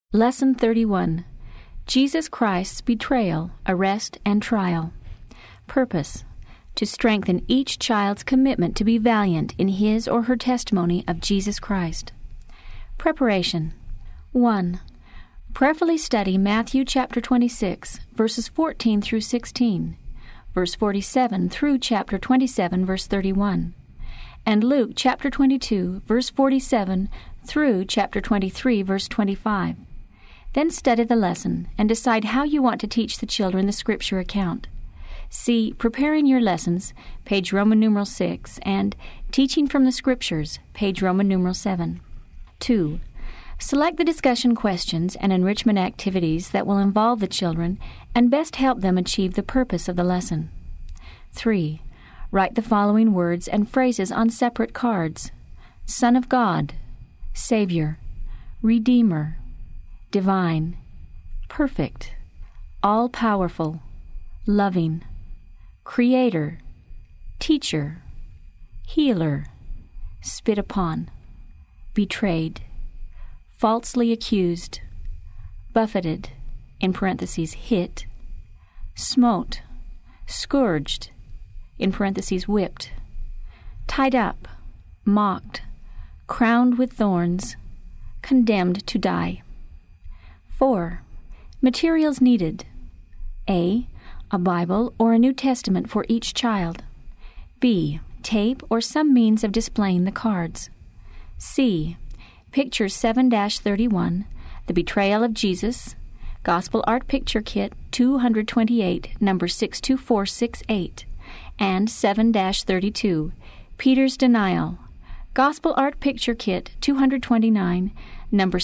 Lesson 31. Jesus Christ's Betrayal, Arrest, and Trial. Purpose: to strengthen each child's commitment to be valiant in his or her testimony of Jesus Christ. Preparation. 1. Prayerfully study Matthew chapter 26, verses 14 through 16, verse 47 through chapter 27, verse 31, and Luke chapter 22, verse 47 through chapter 23, verse 25. Then study the lesson and decide how you want to teach the children the Scripture account. See Preparing Your Lessons, page Roman numeral 6, and Teaching from the Scriptures, page Roman numeral 7. 2. Select the discussion questions and enrichment activities that will involve the children and best help them achieve the purpose of the lesson. 3. Write the following words and phrases on separate cards: Son of God, Savior, Redeemer, Divine, Perfect, All-Powerful, Loving, Creator, Teacher, Healer, Spit upon, Betrayed, Falsely accused, Buffeted, in parentheses hit, Smote, Scourged, in parentheses whipped, Tied up, Mocked, Crowned with thorns, Condemned to die. 4. Materials needed: A. A Bible or a New Testament for each child. B. Tape or some means of displaying the cards. C. Picture 7-31, The Betrayal of Jesus, Gospel Art Picture Kit 228, number 62468, and 7-32, Peter's Denial, Gospel Art Picture Kit 229, number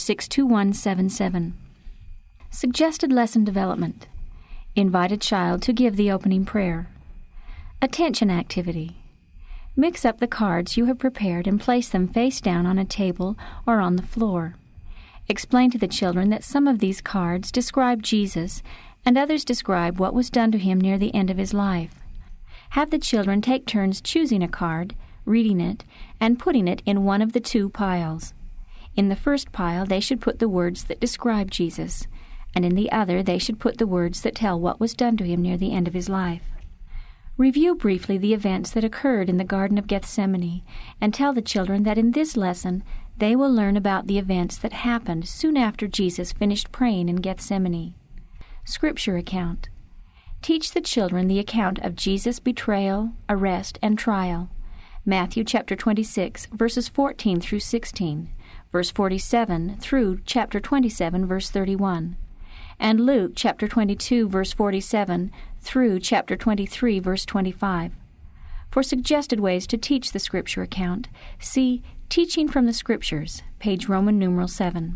62177. Suggested lesson development: invite a child to give the opening prayer. Attention activity: mix up the cards you have prepared and place them face down on a table or on the floor. Explain to the children that some of these cards describe Jesus and others describe what was done to him near the end of his life. Have the children take turns choosing a card, reading it, and putting it in one of the two piles. In the first pile they should put the words that describe Jesus, and in the other they should put the words that tell what was done to him near the end of his life. Review briefly the events that occurred in the Garden of Gethsemane, and tell the children that in this lesson they will learn about the events that happened soon after Jesus finished praying in Gethsemane. Scripture account: teach the children the account of Jesus' betrayal, arrest, and trial. Matthew chapter 26, verses 14 through 16, verse 47 through chapter 27, verse 31, and Luke chapter 22, verse 47 through chapter 23, verse 25. For suggested ways to teach the Scripture account, see Teaching from the Scriptures, page Roman numeral 7.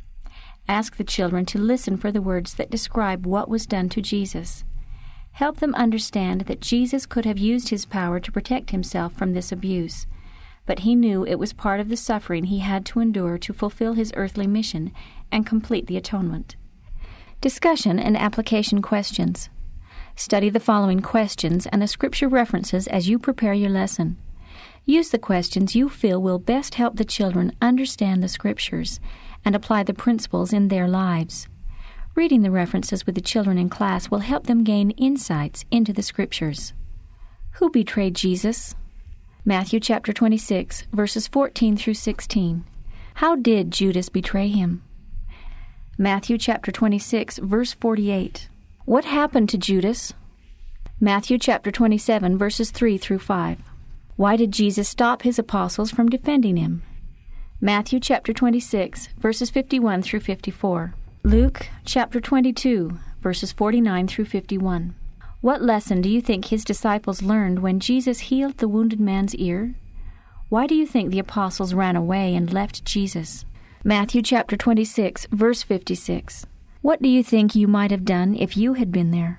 Ask the children to listen for the words that describe what was done to Jesus. Help them understand that Jesus could have used his power to protect himself from this abuse, but he knew it was part of the suffering he had to endure to fulfill his earthly mission and complete the atonement. Discussion and application questions. Study the following questions and the Scripture references as you prepare your lesson. Use the questions you feel will best help the children understand the Scriptures and apply the principles in their lives. Reading the references with the children in class will help them gain insights into the Scriptures. Who betrayed Jesus? Matthew chapter 26, verses 14 through 16. How did Judas betray him? Matthew chapter 26, verse 48. What happened to Judas? Matthew chapter 27, verses 3 through 5. Why did Jesus stop his apostles from defending him? Matthew chapter 26, verses 51 through 54. Luke chapter 22, verses 49 through 51. What lesson do you think his disciples learned when Jesus healed the wounded man's ear? Why do you think the apostles ran away and left Jesus? Matthew chapter 26, verse 56. What do you think you might have done if you had been there?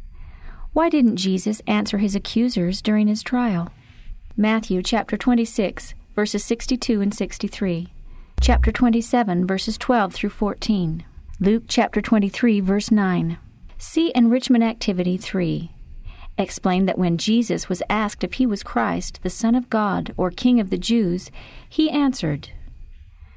Why didn't Jesus answer his accusers during his trial? Matthew chapter 26, verses 62 and 63. Chapter 27, verses 12 through 14. Luke chapter 23, verse 9. See Enrichment Activity 3. Explain that when Jesus was asked if he was Christ, the Son of God, or King of the Jews, he answered,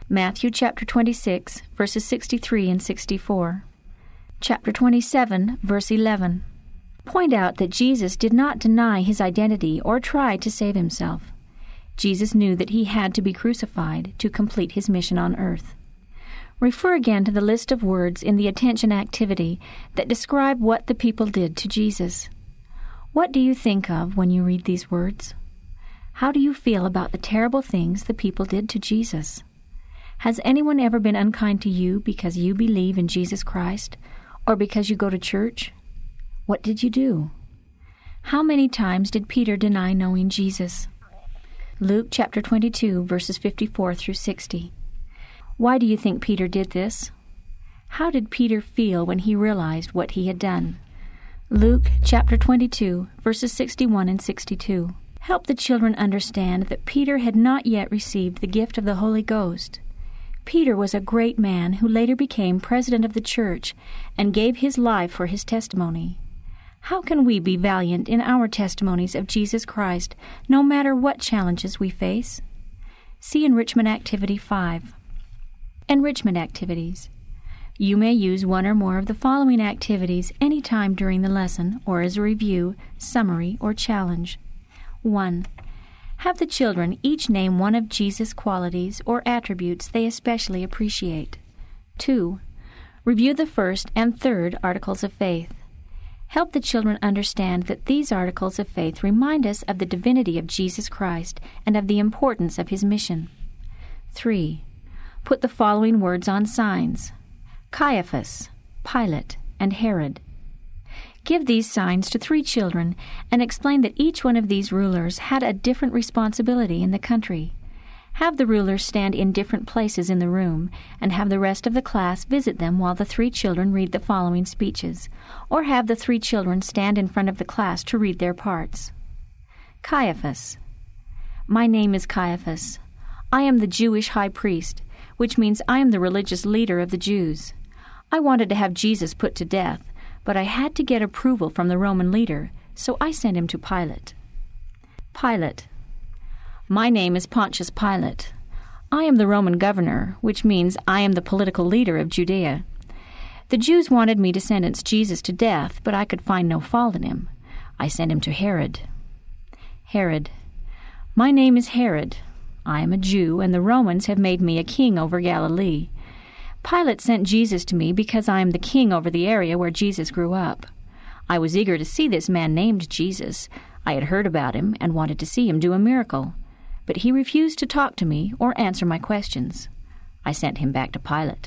Matthew chapter 26, verses 63 and 64. Chapter 27, verse 11. Point out that Jesus did not deny his identity or try to save himself. Jesus knew that he had to be crucified to complete his mission on earth. Refer again to the list of words in the attention activity that describe what the people did to Jesus. What do you think of when you read these words? How do you feel about the terrible things the people did to Jesus? Has anyone ever been unkind to you because you believe in Jesus Christ or because you go to church? What did you do? How many times did Peter deny knowing Jesus? Luke chapter 22, verses 54 through 60. Why do you think Peter did this? How did Peter feel when he realized what he had done? Luke chapter 22, verses 61 and 62. Help the children understand that Peter had not yet received the gift of the Holy Ghost. Peter was a great man who later became president of the church and gave his life for his testimony. How can we be valiant in our testimonies of Jesus Christ, no matter what challenges we face? See Enrichment Activity 5. Enrichment Activities. You may use one or more of the following activities any time during the lesson or as a review, summary, or challenge. 1. Have the children each name one of Jesus' qualities or attributes they especially appreciate. 2. Review the first and third articles of faith. Help the children understand that these articles of faith remind us of the divinity of Jesus Christ and of the importance of his mission. 3. Put the following words on signs: Caiaphas, Pilate, and Herod. Give these signs to 3 children and explain that each one of these rulers had a different responsibility in the country. Have the rulers stand in different places in the room and have the rest of the class visit them while the 3 children read the following speeches, or have the 3 children stand in front of the class to read their parts. Caiaphas. My name is Caiaphas. I am the Jewish high priest, which means I am the religious leader of the Jews. I wanted to have Jesus put to death, but I had to get approval from the Roman leader, so I sent him to Pilate. Pilate. My name is Pontius Pilate. I am the Roman governor, which means I am the political leader of Judea. The Jews wanted me to sentence Jesus to death, but I could find no fault in him. I sent him to Herod. Herod. My name is Herod. I am a Jew, and the Romans have made me a king over Galilee. Pilate sent Jesus to me because I am the king over the area where Jesus grew up. I was eager to see this man named Jesus. I had heard about him and wanted to see him do a miracle. But he refused to talk to me or answer my questions. I sent him back to Pilate.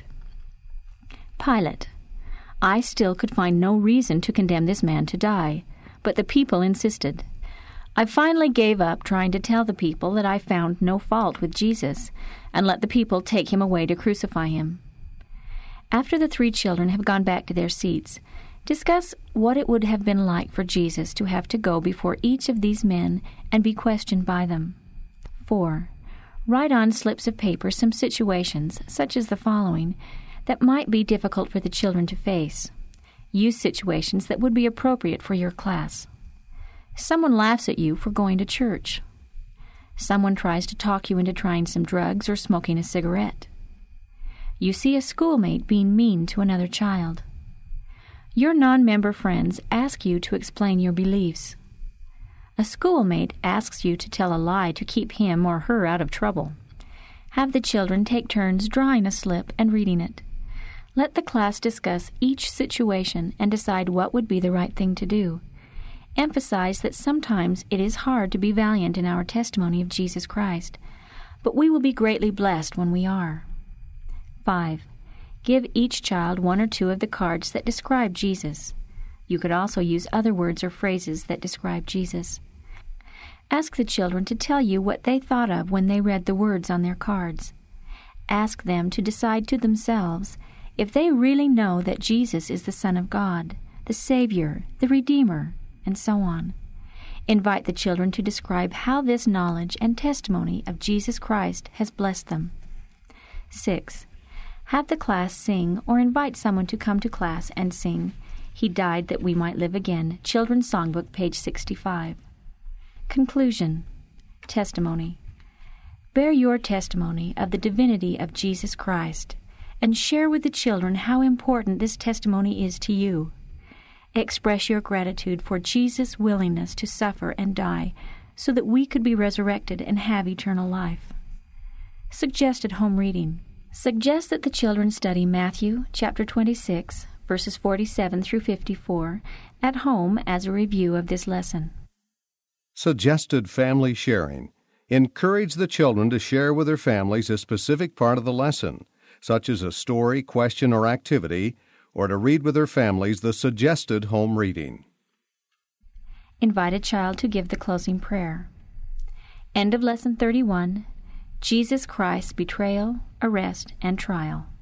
Pilate. I still could find no reason to condemn this man to die, but the people insisted. I finally gave up trying to tell the people that I found no fault with Jesus and let the people take him away to crucify him. After the 3 children have gone back to their seats, discuss what it would have been like for Jesus to have to go before each of these men and be questioned by them. 4. Write on slips of paper some situations, such as the following, that might be difficult for the children to face. Use situations that would be appropriate for your class. Someone laughs at you for going to church. Someone tries to talk you into trying some drugs or smoking a cigarette. You see a schoolmate being mean to another child. Your non-member friends ask you to explain your beliefs. A schoolmate asks you to tell a lie to keep him or her out of trouble. Have the children take turns drawing a slip and reading it. Let the class discuss each situation and decide what would be the right thing to do. Emphasize that sometimes it is hard to be valiant in our testimony of Jesus Christ, but we will be greatly blessed when we are. 5. Give each child 1 or 2 of the cards that describe Jesus. You could also use other words or phrases that describe Jesus. Ask the children to tell you what they thought of when they read the words on their cards. Ask them to decide to themselves if they really know that Jesus is the Son of God, the Savior, the Redeemer, and so on. Invite the children to describe how this knowledge and testimony of Jesus Christ has blessed them. 6. Have the class sing or invite someone to come to class and sing He Died That We Might Live Again, Children's Songbook, page 65. Conclusion. Testimony. Bear your testimony of the divinity of Jesus Christ, and share with the children how important this testimony is to you. Express your gratitude for Jesus' willingness to suffer and die so that we could be resurrected and have eternal life. Suggested home reading. Suggest that the children study Matthew chapter 26, verses 47 through 54, at home as a review of this lesson. Suggested family sharing. Encourage the children to share with their families a specific part of the lesson, such as a story, question, or activity, or to read with their families the suggested home reading. Invite a child to give the closing prayer. End of Lesson 31, Jesus Christ's Betrayal, Arrest, and Trial.